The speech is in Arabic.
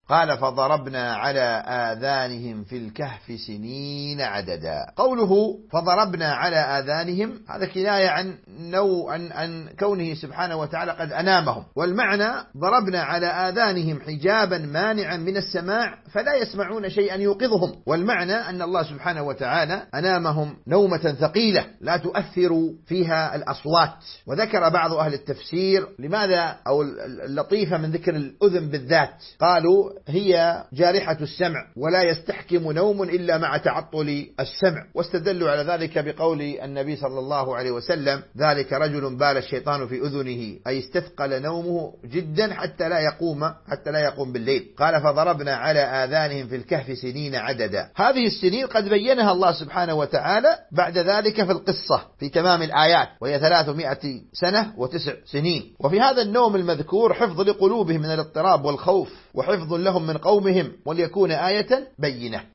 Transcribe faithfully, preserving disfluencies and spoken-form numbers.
قال فضربنا على آذانهم في الكهف سنين عددا. قوله فضربنا على آذانهم هذا كناية عن نوع عن, عن كونه سبحانه وتعالى قد أنامهم، والمعنى ضربنا على آذانهم حجابا مانعا من السماع فلا يسمعون شيئا يوقظهم، والمعنى أن الله سبحانه وتعالى أنامهم نومة ثقيلة لا تؤثر فيها الأصوات. وذكر بعض أهل التفسير لماذا أو اللطيفة من ذكر الأذن بالذات، قالوا هي جارحة السمع ولا يستحكم نوم إلا مع تعطل السمع، واستدلوا على ذلك بقول النبي صلى الله عليه وسلم ذلك رجل بال الشيطان في أذنه، أي استثقل نومه جدا حتى لا يقوم حتى لا يقوم بالليل. قال فضربنا على آذانهم في الكهف سنين عددا. هذه السنين قد بينها الله سبحانه وتعالى بعد ذلك في القصة في تمام الآيات، وهي ثلاثمائة سنة وتسع سنين. وفي هذا النوم المذكور حفظ لقلوبهم من الاضطراب والخوف، وحفظ لهم من قومهم، وليكون آية بينة.